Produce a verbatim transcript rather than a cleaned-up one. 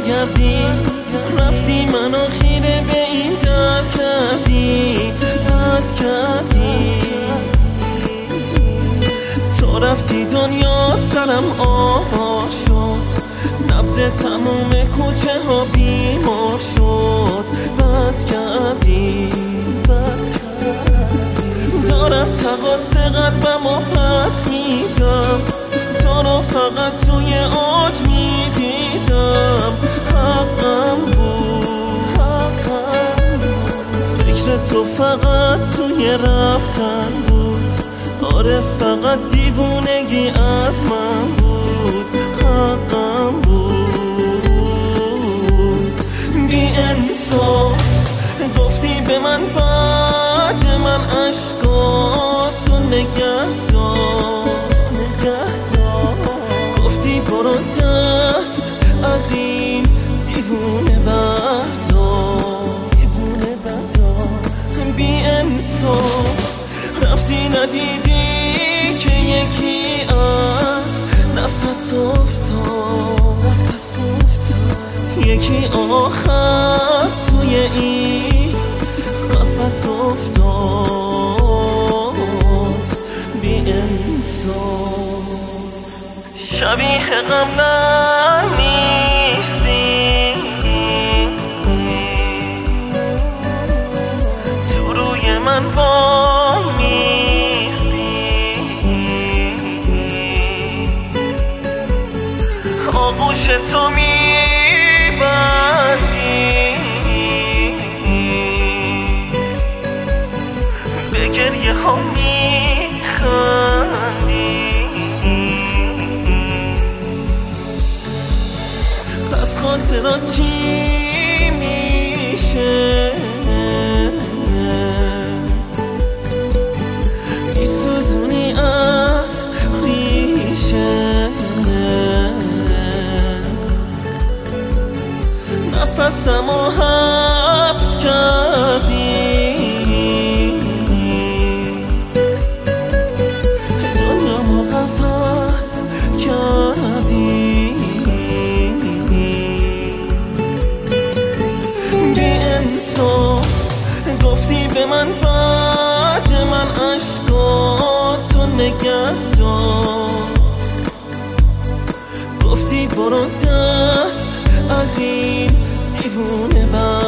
برمیگردی، رفتی منو خیره به این در کردی، بد کردی. تو رفتی دنیا سرم آوار شد، نبض تموم کوچه ها بیمار شد، بد کردی، بد کردی. دارم تقاص قلبم و پس میدم، تو رو فقط توی اوج میدیدم. حقم بود، حقم بود. فکر تو فقط توی رفتن بود، آره فقط دیوونگی از من بود. حقم بود. بی انصاف گفتی به من بعد من عشقاتو نگه دار، نگه دار. گفتی برو دست از این دیوونه بردار، دیوونه بردار. بی انصاف رفتی ندیدی که یکی از نفس افتاد، نفس افتاد. یکی آخر توی این قفس افتاد. بی انصاف شبیه قبلا نیستی، تو روی من وای میستی. آغوش تو میبندی، به گریه ها میخندی. پس خاطرات چی میشه؟ میسوزونی از ریشه، نفسمو حبس کردی، دنیامو قفس کردی. بی انصاف گفتی به من بعد من عشقاتو نگه دار. گفتی برو دست از این دیوونه بر